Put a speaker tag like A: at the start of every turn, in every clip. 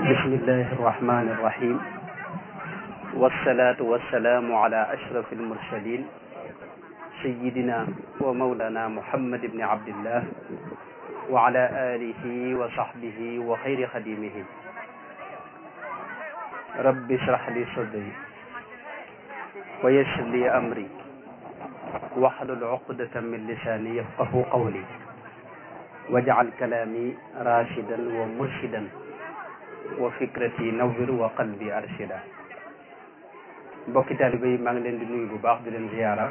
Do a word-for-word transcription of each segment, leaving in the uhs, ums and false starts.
A: bismillahi irrahmani irrahim wassalatu wassalaamu ala ashraf almursalin sayidina wa mawlana muhammad ibni abdillah wa ala alihi wa sahbihi wa xayri xadimihi rabbi israh li sadri wa yassir li amri wahlul uqdatan min lisani yafqahu qawli waj'al kalaami rashidan wa murshidan wa fikrati nawwir wa qalbi arshida. mbokki taalibe yi maa ngi leen di nuyu bu baax di leen ziyaara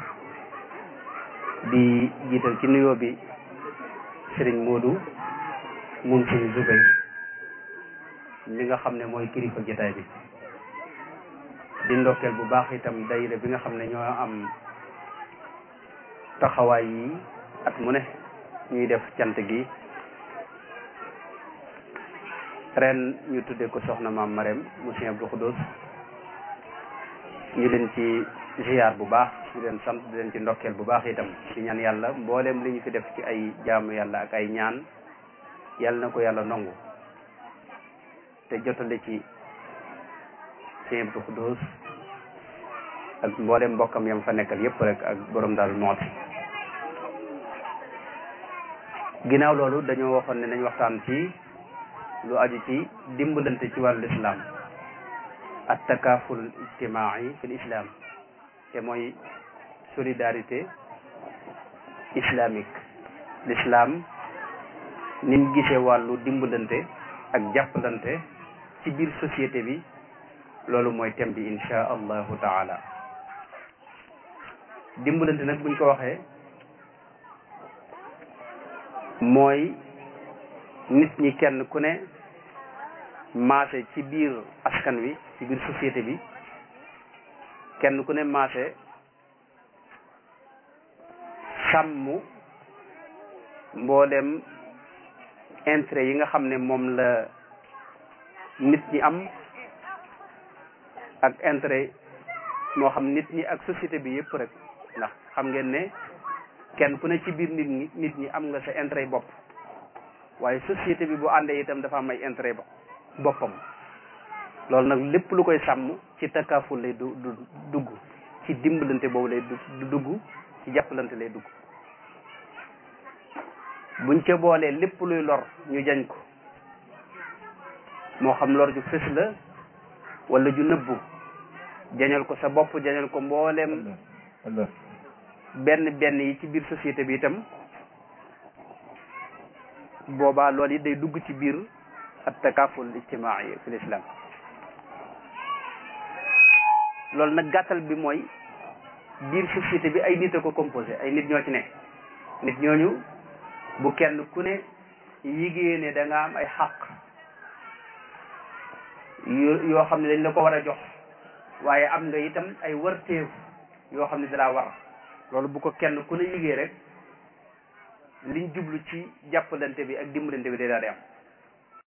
A: di jiital ci nuyoo bi Serigne Modou moom Serigne Zubay mi nga xam ne mooy kilifa jotaay bi di ndokkeel bu baax itam dayira bi nga xam ne ñoo am taxawaay yi at mu ne ñuy def cant gi ren ñu tuddee ko soxna maam Marème mu Sëñ Abdou Khoudoss ñu leen ci ziyaar bu baax di leen sant di leen ci ndokkeel bu baax itam ci ñaan yàlla mboolem li ñu fi def ci ay jaamu yàlla ak ay ñaan yàlla na ko yàlla nangu te jotale ci Sëñ Abdou Khoudoss ak mboolem mbokkam yam fa nekkal yépp rek ak borom daal mooti. ginnaaw loolu dañoo waxoon ne nañ waxtaan ci lu aju ci dimbalante ci wàllu islam at takaful ijtimaai fi l islam te mooy solidarité islamique l'islam ni mu gisee wàllu dimbalante ak jàppalante ci biir société bi loolu mooy thème bi insha allahu taala. dimbalante nag buñ ko waxee mooy nit ñi kenn ku ne maase ci biir askan wi ci biir société bi kenn ku ne maase sàmm mboolem intérêt yi nga xam ne moom la nit ñi am ak intérêt moo xam nit ñi ak société bi yépp rek ndax xam ngeen ne kenn ku ne ci biir nit ñi nit ñi am nga sa intérêt bopp waaye société bi bu àndee itam dafa am ay intérêt boppam loolu nag lépp lu koy sàmm ci takaful lay du du dugg ci dimbalante boobu lay du dugg ci jàppalante lay dugg buñ ca boolee lépp luy lor ñu jañ ko moo xam lor ju fës la wala ju nëbbu jañal ko sa bopp jañal ko mbooleem benn benn yi ci biir société bi itam boobaa loolu yi day dugg ci biir at takaful ijtimaai fi l'islam. loolu nag gàttal bi mooy biir société bi ay nit a ko composé ay nit ñoo ci ne nit ñooñu bu kenn ku ne yigée ne da nga am ay xaq yoo xam ne dañ la ko war a jox waaye am nga itam ay warteef yoo xam ne dalaa war loolu bu ko kenn ku ne yigée rek liñ jublu ci jàppalante bi ak dimbalante bi day daal di am